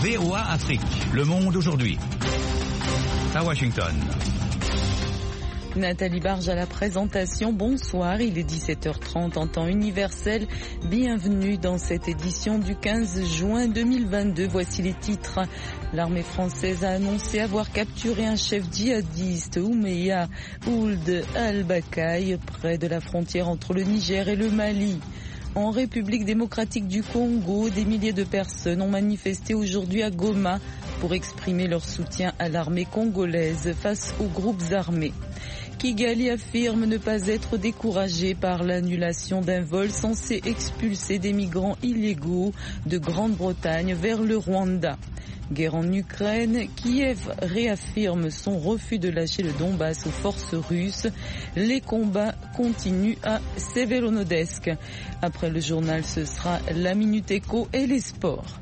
VOA Afrique, le monde aujourd'hui. À Washington. Nathalie Barge à la présentation. Bonsoir, il est 17h30 en temps universel. Bienvenue dans cette édition du 15 juin 2022. Voici les titres. L'armée française a annoncé avoir capturé un chef djihadiste, Oumeya Ould Al-Bakay, près de la frontière entre le Niger et le Mali. En République démocratique du Congo, des milliers de personnes ont manifesté aujourd'hui à Goma pour exprimer leur soutien à l'armée congolaise face aux groupes armés. Kigali affirme ne pas être découragé par l'annulation d'un vol censé expulser des migrants illégaux de Grande-Bretagne vers le Rwanda. Guerre en Ukraine, Kiev réaffirme son refus de lâcher le Donbass aux forces russes. Les combats continuent à Severodonetsk. Après le journal, ce sera la Minute Éco et les sports.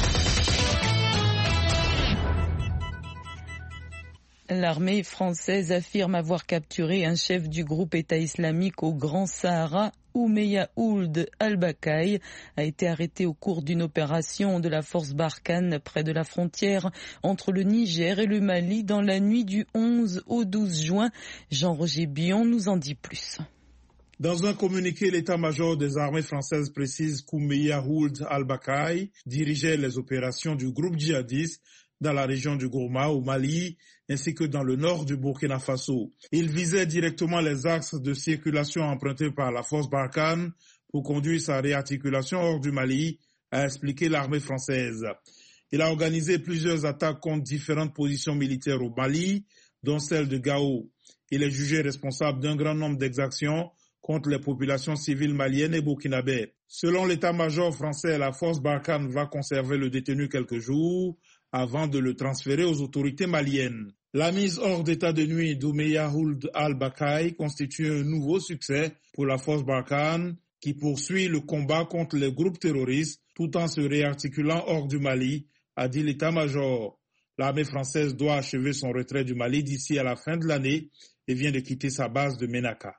L'armée française affirme avoir capturé un chef du groupe État islamique au Grand Sahara. Oumeya Ould Al-Bakay a été arrêté au cours d'une opération de la force Barkhane près de la frontière entre le Niger et le Mali dans la nuit du 11 au 12 juin. Jean-Roger Bion nous en dit plus. Dans un communiqué, l'état-major des armées françaises précise qu'Oumeya Ould Al-Bakay dirigeait les opérations du groupe djihadiste dans la région du Gourma au Mali, ainsi que dans le nord du Burkina Faso. Il visait directement les axes de circulation empruntés par la force Barkhane pour conduire sa réarticulation hors du Mali, a expliqué l'armée française. Il a organisé plusieurs attaques contre différentes positions militaires au Mali, dont celle de Gao. Il est jugé responsable d'un grand nombre d'exactions contre les populations civiles maliennes et burkinabè. Selon l'état-major français, la force Barkhane va conserver le détenu quelques jours avant de le transférer aux autorités maliennes. La mise hors d'état de nuit d'Oumeya Ould Al-Bakay constitue un nouveau succès pour la force Barkhane qui poursuit le combat contre les groupes terroristes tout en se réarticulant hors du Mali, a dit l'état-major. L'armée française doit achever son retrait du Mali d'ici à la fin de l'année et vient de quitter sa base de Ménaka.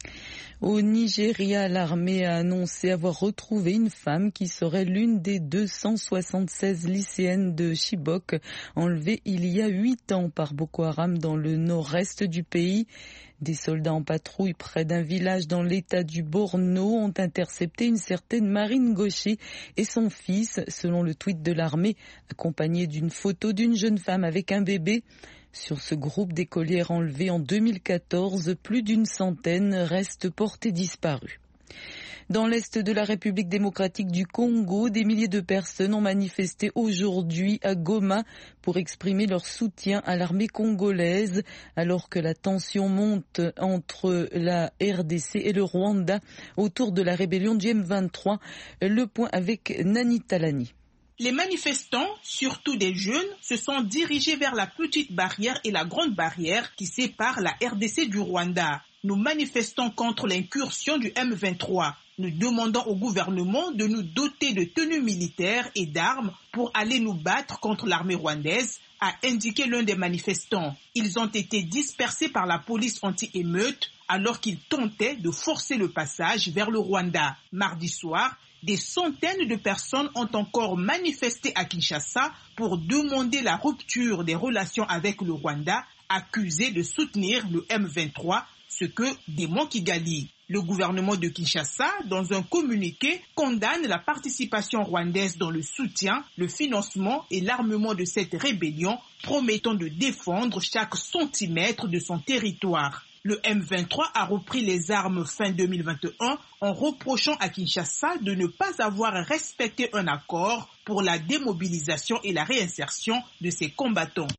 Au Nigeria, l'armée a annoncé avoir retrouvé une femme qui serait l'une des 276 lycéennes de Chibok enlevées il y a 8 ans par Boko Haram dans le nord-est du pays. Des soldats en patrouille près d'un village dans l'état du Borno ont intercepté une certaine Marine Gaucher et son fils, selon le tweet de l'armée, accompagné d'une photo d'une jeune femme avec un bébé. Sur ce groupe d'écolières enlevées en 2014, plus d'une centaine restent portées disparues. Dans l'est de la République démocratique du Congo, des milliers de personnes ont manifesté aujourd'hui à Goma pour exprimer leur soutien à l'armée congolaise, alors que la tension monte entre la RDC et le Rwanda autour de la rébellion du M23. Le point avec Nani Talani. Les manifestants, surtout des jeunes, se sont dirigés vers la petite barrière et la grande barrière qui séparent la RDC du Rwanda. Nous manifestons contre l'incursion du M23. Nous demandons au gouvernement de nous doter de tenues militaires et d'armes pour aller nous battre contre l'armée rwandaise, a indiqué l'un des manifestants. Ils ont été dispersés par la police anti-émeute alors qu'ils tentaient de forcer le passage vers le Rwanda. Mardi soir, des centaines de personnes ont encore manifesté à Kinshasa pour demander la rupture des relations avec le Rwanda, accusé de soutenir le M23, ce que dément Kigali. Le gouvernement de Kinshasa, dans un communiqué, condamne la participation rwandaise dans le soutien, le financement et l'armement de cette rébellion, promettant de défendre chaque centimètre de son territoire. Le M23 a repris les armes fin 2021 en reprochant à Kinshasa de ne pas avoir respecté un accord pour la démobilisation et la réinsertion de ses combattants.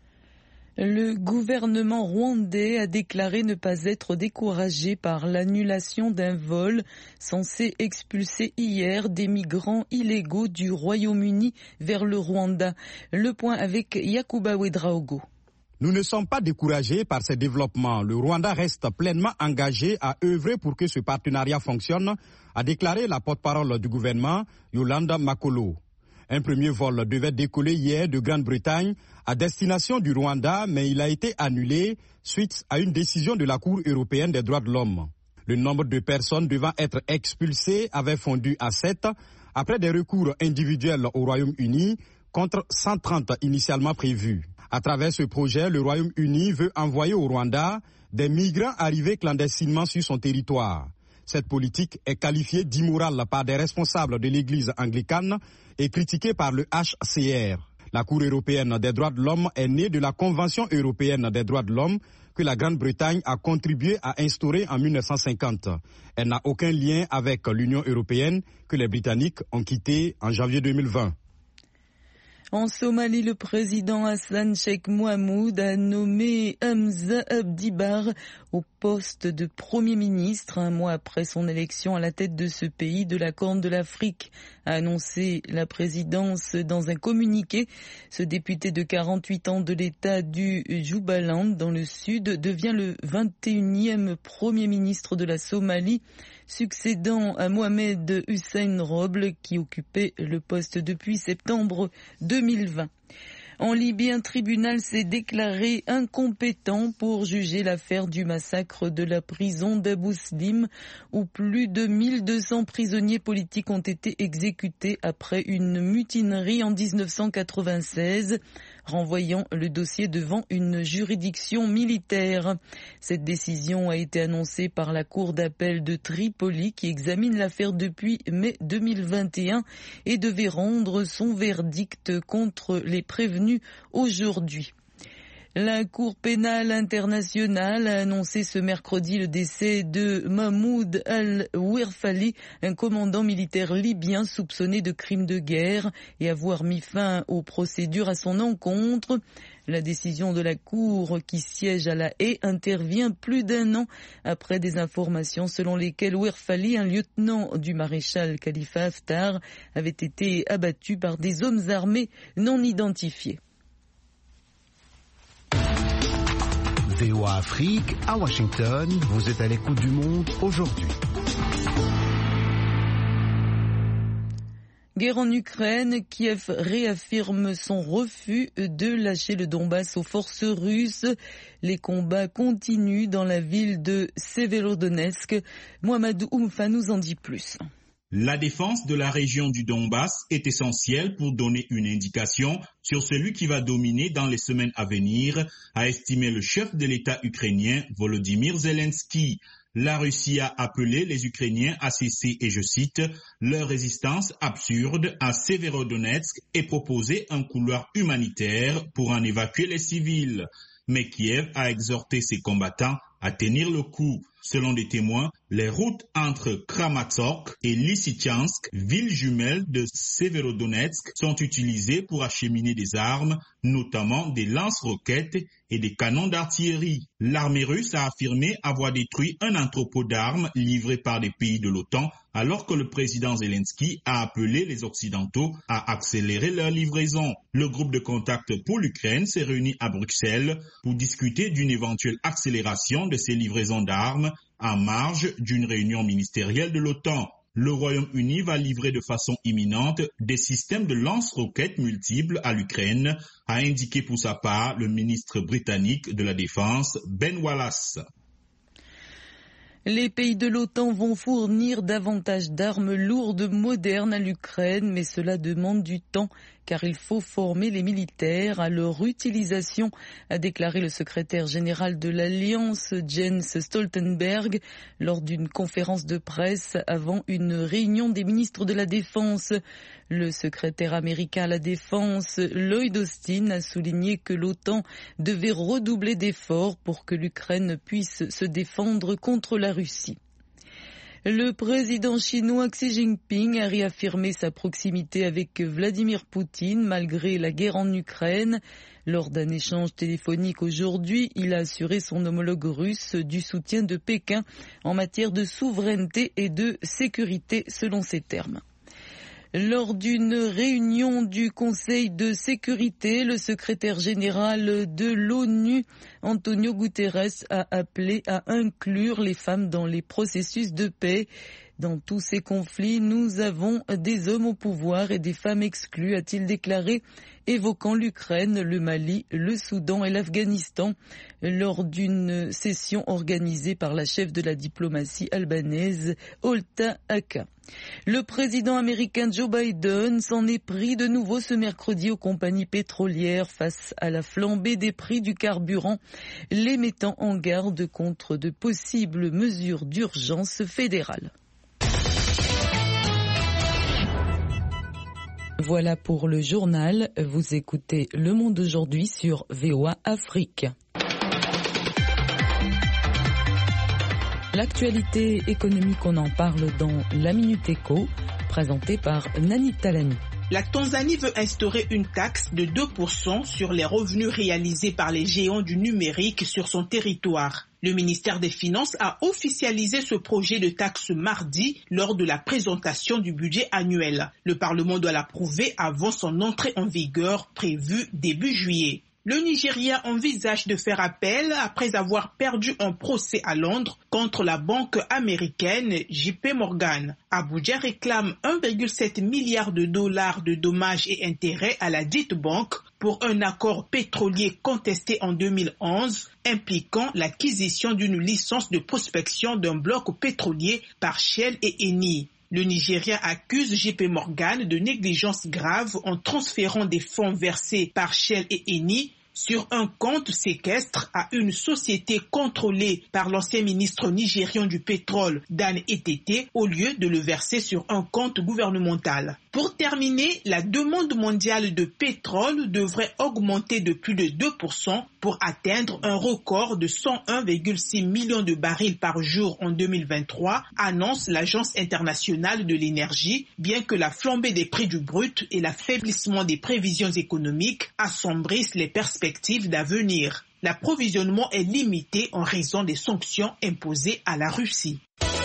Le gouvernement rwandais a déclaré ne pas être découragé par l'annulation d'un vol censé expulser hier des migrants illégaux du Royaume-Uni vers le Rwanda. Le point avec Yacouba Ouedraogo. Nous ne sommes pas découragés par ces développements. Le Rwanda reste pleinement engagé à œuvrer pour que ce partenariat fonctionne, a déclaré la porte-parole du gouvernement, Yolanda Makolo. Un premier vol devait décoller hier de Grande-Bretagne à destination du Rwanda, mais il a été annulé suite à une décision de la Cour européenne des droits de l'homme. Le nombre de personnes devant être expulsées avait fondu à 7 après des recours individuels au Royaume-Uni contre 130 initialement prévus. À travers ce projet, le Royaume-Uni veut envoyer au Rwanda des migrants arrivés clandestinement sur son territoire. Cette politique est qualifiée d'immorale par des responsables de l'Église anglicane et critiquée par le HCR. La Cour européenne des droits de l'homme est née de la Convention européenne des droits de l'homme que la Grande-Bretagne a contribué à instaurer en 1950. Elle n'a aucun lien avec l'Union européenne que les Britanniques ont quittée en janvier 2020. En Somalie, le président Hassan Sheikh Mohamud a nommé Hamza Abdi Barre au poste de Premier ministre, un mois après son élection à la tête de ce pays de la Corne de l'Afrique, a annoncé la présidence dans un communiqué. Ce député de 48 ans de l'État du Jubaland, dans le sud, devient le 21e Premier ministre de la Somalie, succédant à Mohamed Hussein Roble, qui occupait le poste depuis septembre 2020. En Libye, un tribunal s'est déclaré incompétent pour juger l'affaire du massacre de la prison d'Abu Slim, où plus de 1200 prisonniers politiques ont été exécutés après une mutinerie en 1996, renvoyant le dossier devant une juridiction militaire. Cette décision a été annoncée par la Cour d'appel de Tripoli, qui examine l'affaire depuis mai 2021 et devait rendre son verdict contre les prévenus aujourd'hui. La Cour pénale internationale a annoncé ce mercredi le décès de Mahmoud al-Wirfali, un commandant militaire libyen soupçonné de crimes de guerre et avoir mis fin aux procédures à son encontre. La décision de la Cour, qui siège à La Haye, intervient plus d'un an après des informations selon lesquelles Wirfali, un lieutenant du maréchal Khalifa Haftar, avait été abattu par des hommes armés non identifiés. VOA Afrique, à Washington, vous êtes à l'écoute du monde aujourd'hui. Guerre en Ukraine, Kiev réaffirme son refus de lâcher le Donbass aux forces russes. Les combats continuent dans la ville de Severodonetsk. Mohamed Oumfa nous en dit plus. La défense de la région du Donbass est essentielle pour donner une indication sur celui qui va dominer dans les semaines à venir, a estimé le chef de l'État ukrainien Volodymyr Zelensky. La Russie a appelé les Ukrainiens à cesser, et je cite, leur résistance absurde à Severodonetsk et proposer un couloir humanitaire pour en évacuer les civils. Mais Kiev a exhorté ses combattants à tenir le coup. Selon des témoins, les routes entre Kramatorsk et Lysychansk, villes jumelles de Severodonetsk, sont utilisées pour acheminer des armes, notamment des lance-roquettes et des canons d'artillerie. L'armée russe a affirmé avoir détruit un entrepôt d'armes livré par des pays de l'OTAN, alors que le président Zelensky a appelé les Occidentaux à accélérer leur livraison. Le groupe de contact pour l'Ukraine s'est réuni à Bruxelles pour discuter d'une éventuelle accélération de ces livraisons d'armes en marge d'une réunion ministérielle de l'OTAN. Le Royaume-Uni va livrer de façon imminente des systèmes de lance-roquettes multiples à l'Ukraine, a indiqué pour sa part le ministre britannique de la Défense, Ben Wallace. Les pays de l'OTAN vont fournir davantage d'armes lourdes modernes à l'Ukraine, mais cela demande du temps car il faut former les militaires à leur utilisation, a déclaré le secrétaire général de l'Alliance, Jens Stoltenberg, lors d'une conférence de presse avant une réunion des ministres de la Défense. Le secrétaire américain à la Défense, Lloyd Austin, a souligné que l'OTAN devait redoubler d'efforts pour que l'Ukraine puisse se défendre contre la Russie. Le président chinois Xi Jinping a réaffirmé sa proximité avec Vladimir Poutine malgré la guerre en Ukraine. Lors d'un échange téléphonique aujourd'hui, il a assuré son homologue russe du soutien de Pékin en matière de souveraineté et de sécurité selon ses termes. Lors d'une réunion du Conseil de sécurité, le secrétaire général de l'ONU, Antonio Guterres, a appelé à inclure les femmes dans les processus de paix. Dans tous ces conflits, nous avons des hommes au pouvoir et des femmes exclues, a-t-il déclaré, évoquant l'Ukraine, le Mali, le Soudan et l'Afghanistan lors d'une session organisée par la chef de la diplomatie albanaise, Olta Aka. Le président américain Joe Biden s'en est pris de nouveau ce mercredi aux compagnies pétrolières face à la flambée des prix du carburant, les mettant en garde contre de possibles mesures d'urgence fédérales. Voilà pour le journal. Vous écoutez Le Monde aujourd'hui sur VOA Afrique. L'actualité économique, on en parle dans la Minute Éco, présentée par Nani Talani. La Tanzanie veut instaurer une taxe de 2% sur les revenus réalisés par les géants du numérique sur son territoire. Le ministère des Finances a officialisé ce projet de taxe mardi lors de la présentation du budget annuel. Le Parlement doit l'approuver avant son entrée en vigueur prévue début juillet. Le Nigeria envisage de faire appel après avoir perdu un procès à Londres contre la banque américaine JP Morgan. Abuja réclame 1,7 milliard de dollars de dommages et intérêts à la dite banque pour un accord pétrolier contesté en 2011 impliquant l'acquisition d'une licence de prospection d'un bloc pétrolier par Shell et Eni. Le Nigeria accuse JP Morgan de négligence grave en transférant des fonds versés par Shell et Eni sur un compte séquestre à une société contrôlée par l'ancien ministre nigérian du pétrole, Dan Etete, au lieu de le verser sur un compte gouvernemental. Pour terminer, la demande mondiale de pétrole devrait augmenter de plus de 2% pour atteindre un record de 101,6 millions de barils par jour en 2023, annonce l'Agence internationale de l'énergie, bien que la flambée des prix du brut et l'affaiblissement des prévisions économiques assombrissent les perspectives d'avenir. L'approvisionnement est limité en raison des sanctions imposées à la Russie.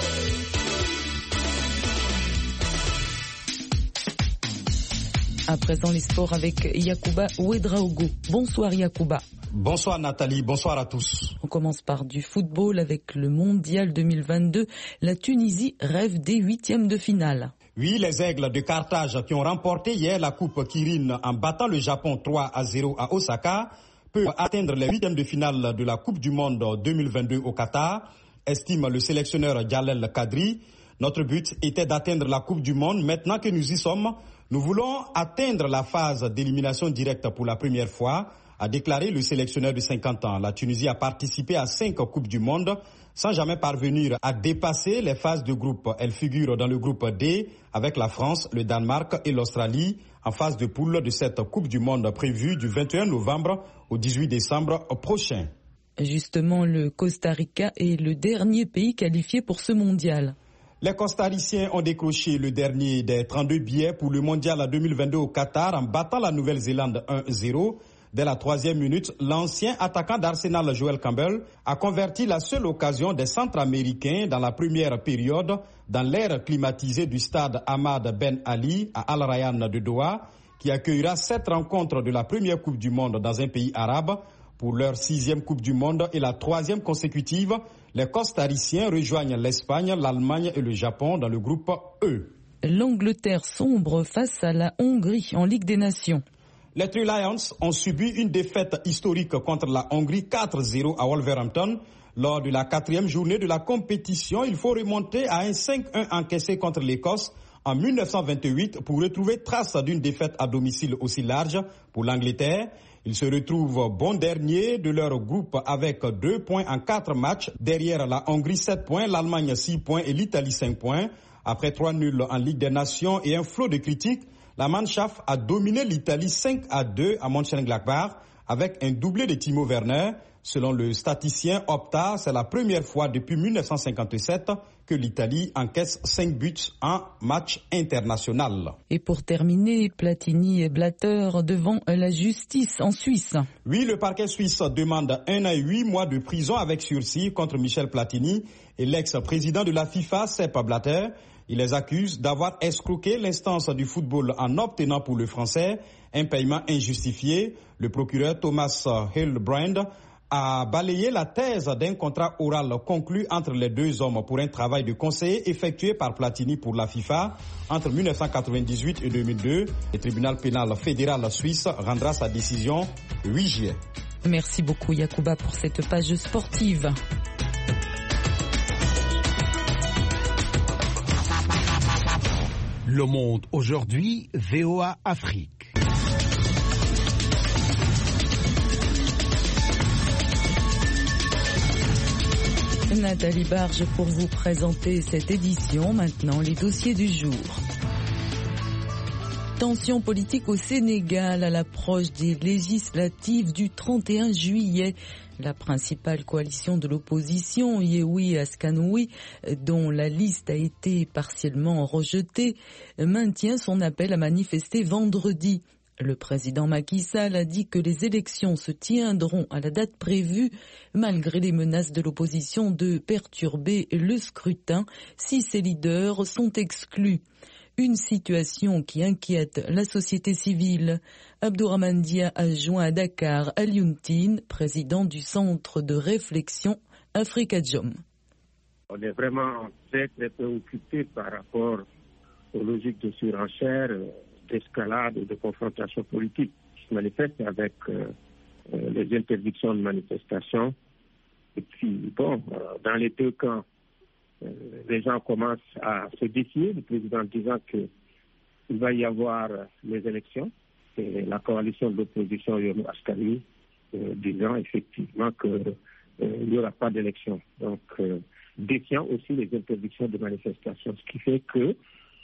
À présent, les sports avec Yacouba Ouedraogo. Bonsoir Yacouba. Bonsoir Nathalie, bonsoir à tous. On commence par du football avec le Mondial 2022. La Tunisie rêve des huitièmes de finale. Oui, les Aigles de Carthage qui ont remporté hier la Coupe Kirin en battant le Japon 3-0 à Osaka peuvent atteindre les huitièmes de finale de la Coupe du Monde 2022 au Qatar, estime le sélectionneur Jalel Kadri. Notre but était d'atteindre la Coupe du Monde. Maintenant que nous y sommes, nous voulons atteindre la phase d'élimination directe pour la première fois, a déclaré le sélectionneur de 50 ans. La Tunisie a participé à 5 Coupes du Monde sans jamais parvenir à dépasser les phases de groupe. Elle figure dans le groupe D avec la France, le Danemark et l'Australie en phase de poule de cette Coupe du Monde prévue du 21 novembre au 18 décembre prochain. Justement, le Costa Rica est le dernier pays qualifié pour ce mondial. Les Costariciens ont décroché le dernier des 32 billets pour le mondial 2022 au Qatar en battant la Nouvelle-Zélande 1-0. Dès la 3e minute, l'ancien attaquant d'Arsenal Joel Campbell a converti la seule occasion des Centra-Américains dans la première période dans l'aire climatisée du stade Ahmad Ben Ali à Al Rayyan de Doha, qui accueillera 7 rencontres de la première Coupe du Monde dans un pays arabe. Pour leur 6e Coupe du Monde et la 3e consécutive, les Costariciens rejoignent l'Espagne, l'Allemagne et le Japon dans le groupe E. L'Angleterre sombre face à la Hongrie en Ligue des Nations. Les Three Lions ont subi une défaite historique contre la Hongrie 4-0 à Wolverhampton. Lors de la 4e journée de la compétition, il faut remonter à un 5-1 encaissé contre l'Écosse en 1928 pour retrouver trace d'une défaite à domicile aussi large pour l'Angleterre. Ils se retrouvent bon dernier de leur groupe avec 2 points en 4 matchs. Derrière la Hongrie 7 points, l'Allemagne 6 points et l'Italie 5 points. Après 3 nuls en Ligue des Nations et un flot de critiques, la Mannschaft a dominé l'Italie 5-2 à Mönchengladbach avec un doublé de Timo Werner. Selon le statisticien Opta, c'est la première fois depuis 1957 que l'Italie encaisse 5 buts en match international. Et pour terminer, Platini et Blatter devant la justice en Suisse. Oui, le parquet suisse demande 1 à 8 mois de prison avec sursis contre Michel Platini et l'ex-président de la FIFA, Sepp Blatter. Il les accuse d'avoir escroqué l'instance du football en obtenant pour le Français un paiement injustifié. Le procureur Thomas Hillebrand a balayé la thèse d'un contrat oral conclu entre les deux hommes pour un travail de conseiller effectué par Platini pour la FIFA entre 1998 et 2002. Le tribunal pénal fédéral suisse rendra sa décision le 8 juillet. Merci beaucoup Yacouba pour cette page sportive. Le Monde aujourd'hui, VOA Afrique. Nathalie Barge pour vous présenter cette édition. Maintenant, les dossiers du jour. Tension politique au Sénégal à l'approche des législatives du 31 juillet. La principale coalition de l'opposition, Yewwi Askanoui, dont la liste a été partiellement rejetée, maintient son appel à manifester vendredi. Le président Macky Sall a dit que les élections se tiendront à la date prévue, malgré les menaces de l'opposition de perturber le scrutin si ses leaders sont exclus. Une situation qui inquiète la société civile. Abdourahmane Dia a joint à Dakar Alioune Tine, président du centre de réflexion Afrikajom. On est vraiment très préoccupé par rapport aux logiques de surenchère, d'escalade et de confrontation politique qui se manifestent avec les interdictions de manifestation. Et puis, dans les deux camps, les gens commencent à se défier, le président disant qu'il va y avoir les élections, et la coalition de l'opposition Yewwi Askanoui disant effectivement qu'il n'y aura pas d'élection. Donc, défiant aussi les interdictions de manifestation, ce qui fait que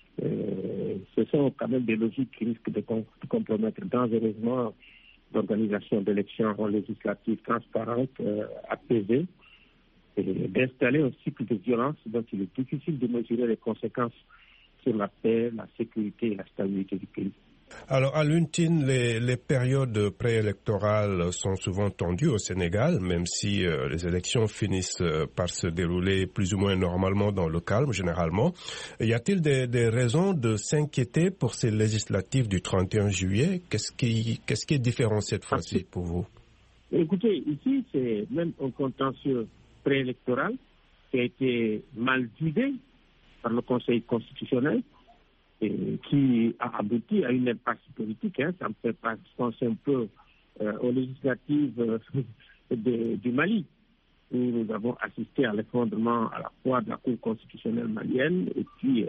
ce sont quand même des logiques qui risquent de compromettre dangereusement l'organisation d'élections législatives transparentes, apaisées, et d'installer un cycle de violence dont il est difficile de mesurer les conséquences sur la paix, la sécurité et la stabilité du pays. Alors, à l'UNTIN, les périodes préélectorales sont souvent tendues au Sénégal, même si les élections finissent par se dérouler plus ou moins normalement dans le calme, généralement. Y a-t-il des raisons de s'inquiéter pour ces législatives du 31 juillet? Qu'est-ce qui est différent cette fois-ci pour vous? Écoutez, ici, c'est même un contentieux préélectoral qui a été mal guidé par le Conseil constitutionnel et qui a abouti à une impasse politique. Ça me fait penser un peu aux législatives du Mali, où nous avons assisté à l'effondrement à la fois de la Cour constitutionnelle malienne et puis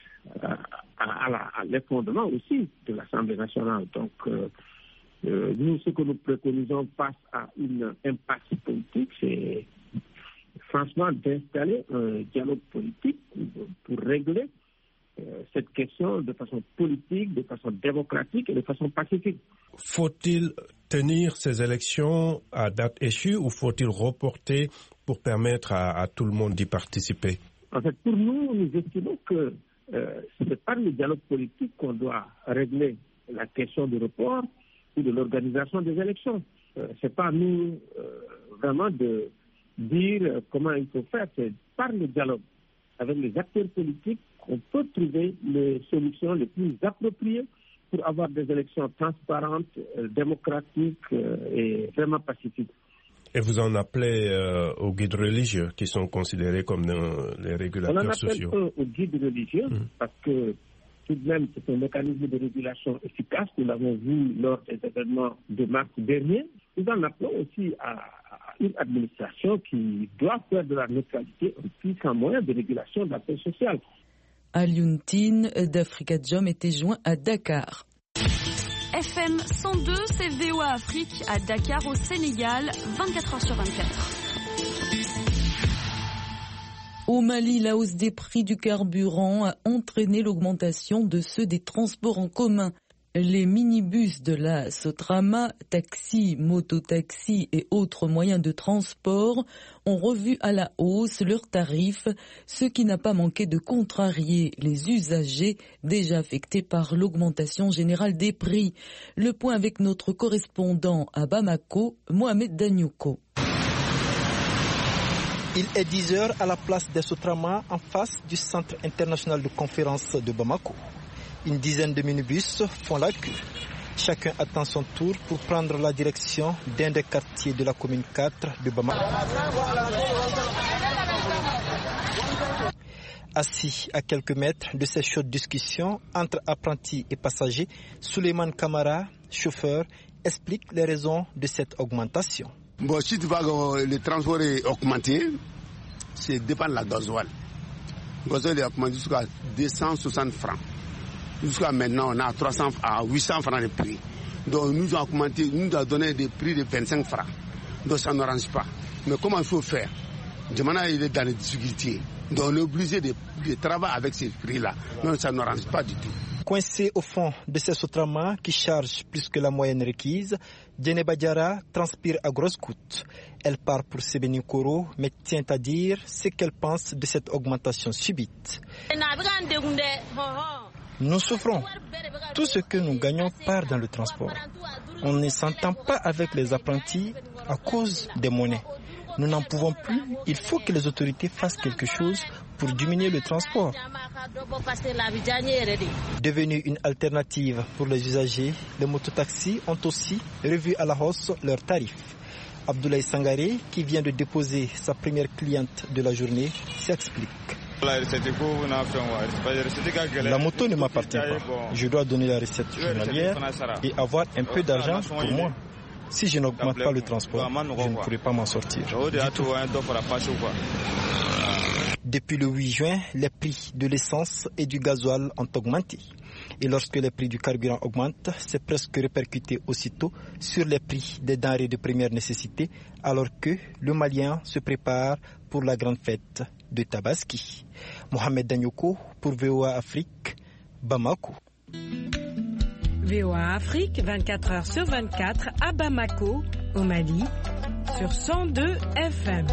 à l'effondrement aussi de l'Assemblée nationale. Donc, nous, ce que nous préconisons face à une impasse politique, c'est franchement d'installer un dialogue politique pour régler cette question de façon politique, de façon démocratique et de façon pacifique. Faut-il tenir ces élections à date échue ou faut-il reporter pour permettre à tout le monde d'y participer? En fait, pour nous, nous estimons que c'est par le dialogue politique qu'on doit régler la question du report ou de l'organisation des élections. C'est pas nous vraiment de dire comment il faut faire, c'est par le dialogue avec les acteurs politiques qu'on peut trouver les solutions les plus appropriées pour avoir des élections transparentes, démocratiques et vraiment pacifiques. Et vous en appelez aux guides religieux qui sont considérés comme les régulateurs sociaux? On en appelle aux guides religieux parce que tout de même c'est un mécanisme de régulation efficace. Nous l'avons vu lors des événements de mars dernier. Nous en appelons aussi à une administration qui doit faire de la neutralité un puissant moyen de régulation de la paix sociale. Alioune Tine d'Afrikajom était joint à Dakar. FM 102, c'est VOA Afrique à Dakar au Sénégal, 24h sur 24. Au Mali, la hausse des prix du carburant a entraîné l'augmentation de ceux des transports en commun. Les minibus de la Sotrama, taxis, mototaxis et autres moyens de transport ont revu à la hausse leurs tarifs, ce qui n'a pas manqué de contrarier les usagers déjà affectés par l'augmentation générale des prix. Le point avec notre correspondant à Bamako, Mohamed Danyoko. Il est 10h à la place des Sotrama en face du Centre international de conférence de Bamako. Une dizaine de minibus font la queue. Chacun attend son tour pour prendre la direction d'un des quartiers de la commune 4 de Bamako. Assis à quelques mètres de ces chaudes discussions entre apprentis et passagers, Souleymane Kamara, chauffeur, explique les raisons de cette augmentation. Bon, si tu vois que le transport est augmenté, c'est dépend de la gasoil. Le gasoil est augmenté jusqu'à 260 francs. Jusqu'à maintenant, on a 300 à 800 francs de prix. Donc nous avons augmenté, nous avons donné des prix de 25 francs. Donc ça n'arrange pas. Mais comment il faut faire? Maintenant, il est dans les difficultés. Donc on est obligé de travailler avec ces prix-là. Donc ça n'arrange pas du tout. Coincé au fond de ces Sotramas qui chargent plus que la moyenne requise, Djeneba Diarra transpire à grosses gouttes. Elle part pour Sébenikoro, mais tient à dire ce qu'elle pense de cette augmentation subite. Nous souffrons. Tout ce que nous gagnons part dans le transport. On ne s'entend pas avec les apprentis à cause des monnaies. Nous n'en pouvons plus. Il faut que les autorités fassent quelque chose pour diminuer le transport. Devenu une alternative pour les usagers, les mototaxis ont aussi revu à la hausse leurs tarifs. Abdoulaye Sangaré, qui vient de déposer sa première cliente de la journée, s'explique. La moto ne m'appartient pas. Je dois donner la recette journalière et avoir un peu d'argent pour moi. Si je n'augmente pas le transport, je ne pourrai pas m'en sortir. Depuis le 8 juin, les prix de l'essence et du gasoil ont augmenté. Et lorsque les prix du carburant augmentent, c'est presque répercuté aussitôt sur les prix des denrées de première nécessité, alors que le Malien se prépare pour la grande fête de Tabaski. Mohamed Danyoko pour VOA Afrique, Bamako. VOA Afrique, 24 heures sur 24 à Bamako, au Mali, sur 102 FM.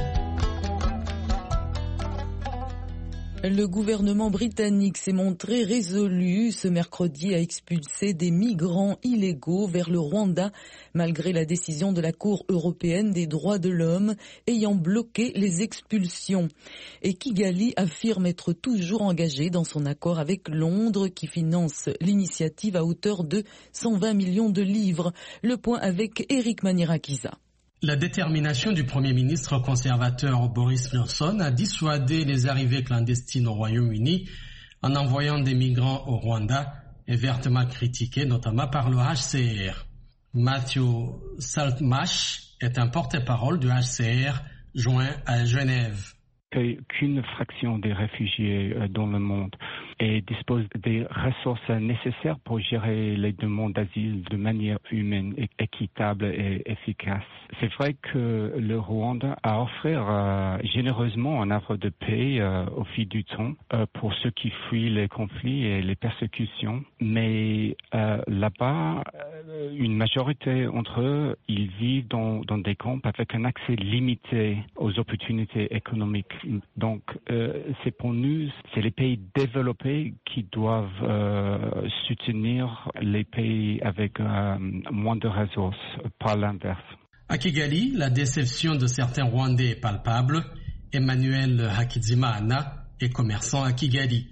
Le gouvernement britannique s'est montré résolu ce mercredi à expulser des migrants illégaux vers le Rwanda, malgré la décision de la Cour européenne des droits de l'homme ayant bloqué les expulsions. Et Kigali affirme être toujours engagé dans son accord avec Londres qui finance l'initiative à hauteur de 120 millions de livres. Le point avec Eric Manirakiza. La détermination du Premier ministre conservateur Boris Johnson a dissuadé les arrivées clandestines au Royaume-Uni en envoyant des migrants au Rwanda est vertement critiqué, notamment par le HCR. Matthew Saltmarsh est un porte-parole du HCR joint à Genève. Qu'une fraction des réfugiés dans le monde et dispose des ressources nécessaires pour gérer les demandes d'asile de manière humaine, équitable et efficace. C'est vrai que le Rwanda a offert généreusement un offre de paix au fil du temps pour ceux qui fuient les conflits et les persécutions. Mais là-bas, une majorité d'entre eux, ils vivent dans des camps avec un accès limité aux opportunités économiques. Donc, c'est pour nous, c'est les pays développés qui doivent soutenir les pays avec moins de ressources, pas l'inverse. À Kigali, la déception de certains Rwandais est palpable. Emmanuel Hakizimana est commerçant à Kigali.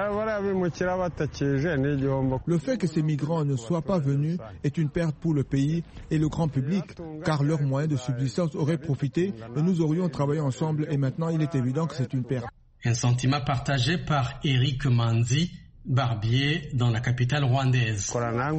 Le fait que ces migrants ne soient pas venus est une perte pour le pays et le grand public, car leurs moyens de subsistance auraient profité et nous aurions travaillé ensemble et maintenant il est évident que c'est une perte. Un sentiment partagé par Eric Manzi, barbier dans la capitale rwandaise.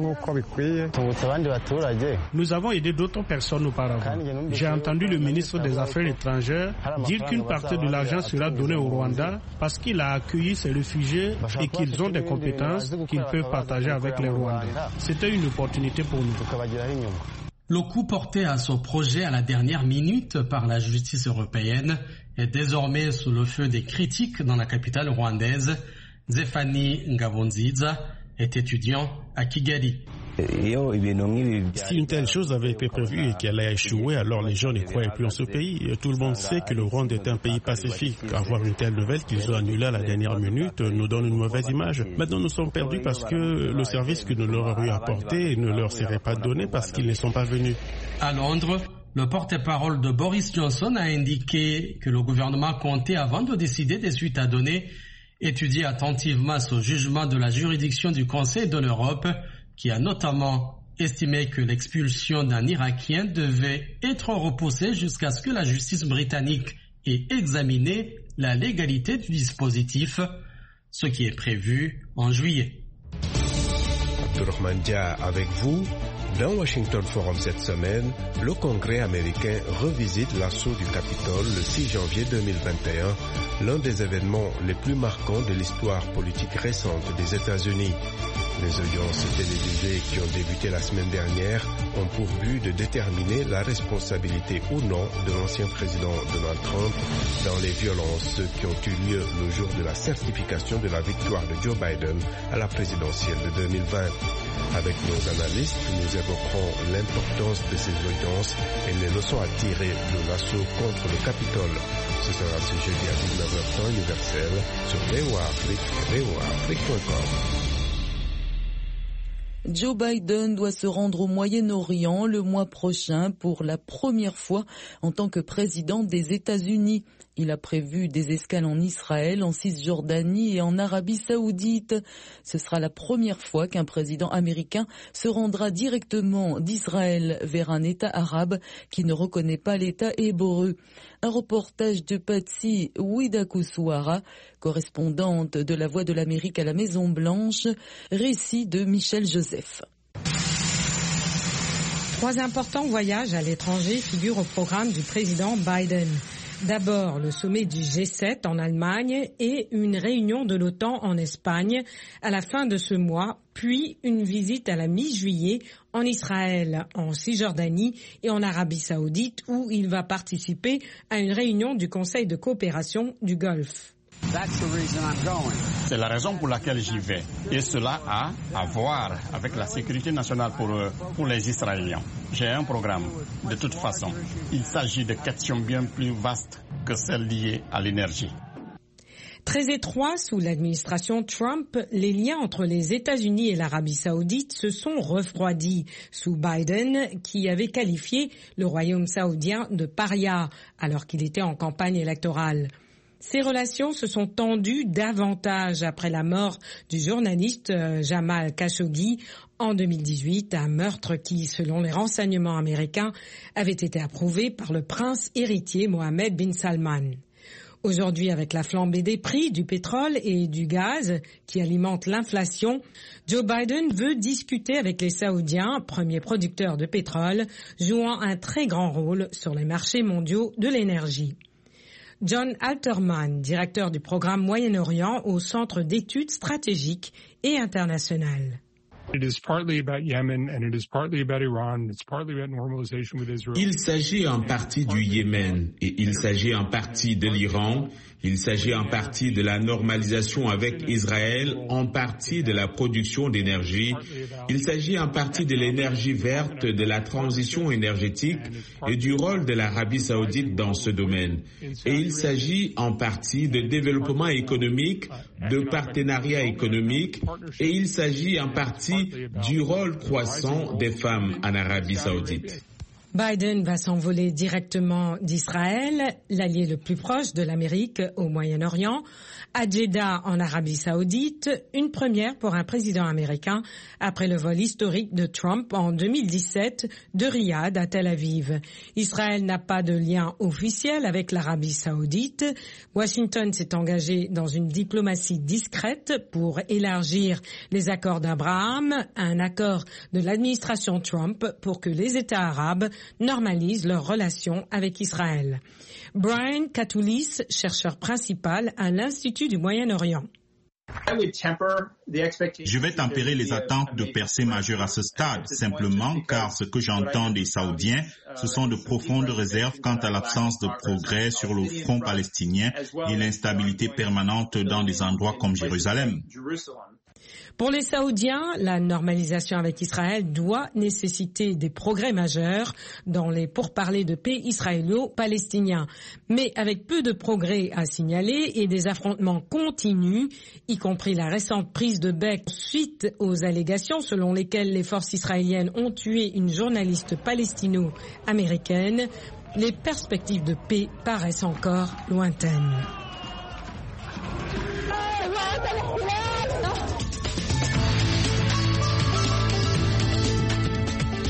Nous avons aidé d'autres personnes auparavant. J'ai entendu le ministre des Affaires étrangères dire qu'une partie de l'argent sera donnée au Rwanda parce qu'il a accueilli ces réfugiés et qu'ils ont des compétences qu'ils peuvent partager avec les Rwandais. C'était une opportunité pour nous. Le coup porté à ce projet à la dernière minute par la justice européenne est désormais sous le feu des critiques dans la capitale rwandaise. Zéphanie Ngabonziza est étudiant à Kigali. Si une telle chose avait été prévue et qu'elle a échoué, alors les gens ne croyaient plus en ce pays. Tout le monde sait que le Rwanda est un pays pacifique. Avoir une telle nouvelle qu'ils ont annulée à la dernière minute nous donne une mauvaise image. Maintenant, nous sommes perdus parce que le service que nous leur aurions apporté ne leur serait pas donné parce qu'ils ne sont pas venus. À Londres, le porte-parole de Boris Johnson a indiqué que le gouvernement comptait, avant de décider des suites à donner, étudier attentivement ce jugement de la juridiction du Conseil de l'Europe qui a notamment estimait que l'expulsion d'un Irakien devait être repoussée jusqu'à ce que la justice britannique ait examiné la légalité du dispositif, ce qui est prévu en juillet. Abdourahmane Dia avec vous. Dans Washington Forum cette semaine, le Congrès américain revisite l'assaut du Capitole le 6 janvier 2021, l'un des événements les plus marquants de l'histoire politique récente des États-Unis. Les audiences télévisées qui ont débuté la semaine dernière ont pour but de déterminer la responsabilité ou non de l'ancien président Donald Trump dans les violences qui ont eu lieu le jour de la certification de la victoire de Joe Biden à la présidentielle de 2020. Avec nos analystes, nous évoquerons l'importance de ces audiences et les leçons à tirer de l'assaut contre le Capitole. Ce sera ce jeudi à 19h temps universel sur VOA Afrique et voaafrique.com. Joe Biden doit se rendre au Moyen-Orient le mois prochain pour la première fois en tant que président des États-Unis. Il a prévu des escales en Israël, en Cisjordanie et en Arabie Saoudite. Ce sera la première fois qu'un président américain se rendra directement d'Israël vers un État arabe qui ne reconnaît pas l'État hébreu. Un reportage de Patsy Widakuswara, correspondante de La Voix de l'Amérique à la Maison-Blanche, récit de Michel Joseph. 3 importants voyages à l'étranger figurent au programme du président Biden. D'abord, le sommet du G7 en Allemagne et une réunion de l'OTAN en Espagne à la fin de ce mois, puis une visite à la mi-juillet en Israël, en Cisjordanie et en Arabie Saoudite où il va participer à une réunion du Conseil de coopération du Golfe. C'est la raison pour laquelle j'y vais. Et cela a à voir avec la sécurité nationale pour les Israéliens. J'ai un programme. De toute façon, il s'agit de questions bien plus vastes que celles liées à l'énergie. Très étroit sous l'administration Trump, les liens entre les États-Unis et l'Arabie Saoudite se sont refroidis sous Biden, qui avait qualifié le royaume saoudien de paria alors qu'il était en campagne électorale. Ces relations se sont tendues davantage après la mort du journaliste Jamal Khashoggi en 2018, un meurtre qui, selon les renseignements américains, avait été approuvé par le prince héritier Mohammed bin Salman. Aujourd'hui, avec la flambée des prix du pétrole et du gaz qui alimentent l'inflation, Joe Biden veut discuter avec les Saoudiens, premiers producteurs de pétrole, jouant un très grand rôle sur les marchés mondiaux de l'énergie. John Alterman, directeur du programme Moyen-Orient au Centre d'études stratégiques et internationales. Il s'agit en partie du Yémen et il s'agit en partie de l'Iran. Il s'agit en partie de la normalisation avec Israël, en partie de la production d'énergie. Il s'agit en partie de l'énergie verte, de la transition énergétique et du rôle de l'Arabie saoudite dans ce domaine. Et il s'agit en partie de développement économique, de partenariat économique et il s'agit en partie du rôle croissant des femmes en Arabie saoudite. Biden va s'envoler directement d'Israël, l'allié le plus proche de l'Amérique au Moyen-Orient, à Jeddah en Arabie Saoudite, une première pour un président américain après le vol historique de Trump en 2017 de Riyad à Tel Aviv. Israël n'a pas de lien officiel avec l'Arabie Saoudite. Washington s'est engagé dans une diplomatie discrète pour élargir les accords d'Abraham, un accord de l'administration Trump pour que les États arabes normalisent leurs relations avec Israël. Brian Katoulis, chercheur principal à l'Institut du Moyen-Orient. Je vais tempérer les attentes de percées majeures à ce stade, simplement car ce que j'entends des Saoudiens, ce sont de profondes réserves quant à l'absence de progrès sur le front palestinien et l'instabilité permanente dans des endroits comme Jérusalem. Pour les Saoudiens, la normalisation avec Israël doit nécessiter des progrès majeurs dans les pourparlers de paix israélo-palestiniens. Mais avec peu de progrès à signaler et des affrontements continus, y compris la récente prise de bec suite aux allégations selon lesquelles les forces israéliennes ont tué une journaliste palestino-américaine, les perspectives de paix paraissent encore lointaines.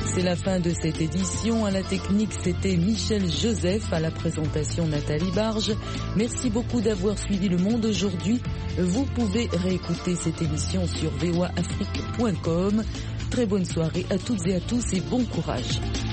C'est la fin de cette édition. À la technique, c'était Michel Joseph. À la présentation, Nathalie Barge. Merci beaucoup d'avoir suivi Le Monde aujourd'hui. Vous pouvez réécouter cette émission sur voaafrique.com. Très bonne soirée à toutes et à tous et bon courage.